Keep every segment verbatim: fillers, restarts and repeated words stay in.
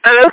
Hello?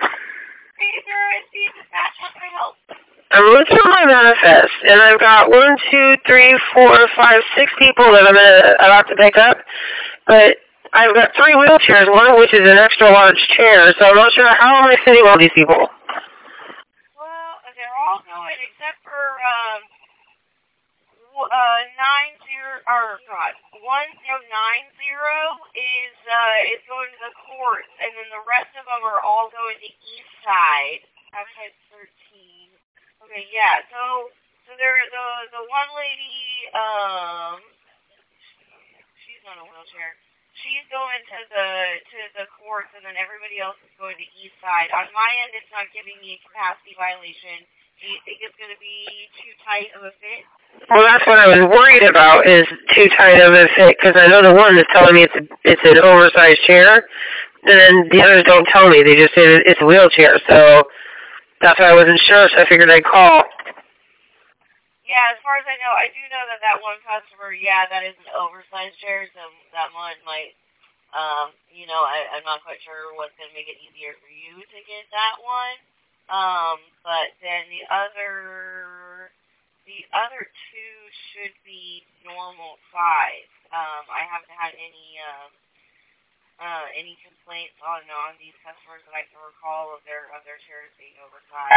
I'm looking at my manifest, and I've got one, two, three, four, five, six people that I'm gonna, about to pick up, but I've got three wheelchairs, one of which is an extra large chair, so I'm not sure how am I fitting all these people. Well, they're all going except for um, uh, nine zero or God, one zero nine zero is uh is going to the courts, and then the rest of them are all going to East Side. Okay, thirteen. Okay, yeah. So, so there the the one lady um, she's not in a wheelchair. She's going to the to the courts, and then everybody else is going to East Side. On my end, it's not giving me a capacity violation. Do you think it's going to be too tight of a fit? Well, that's what I was worried about, is too tight of a fit, because I know the one is telling me it's a, it's an oversized chair, and then the others don't tell me. They just say it's a wheelchair, so that's why I wasn't sure, so I figured I'd call. Yeah, as far as I know, I do know that that one customer, yeah, that is an oversized chair, so that one might, um, you know, I, I'm not quite sure what's going to make it easier for you to get that one. Um, but then the other, the other two should be normal size. Um, I haven't had any, um, uh, any complaints on, on these customers that I can recall of their, of their chairs being oversized.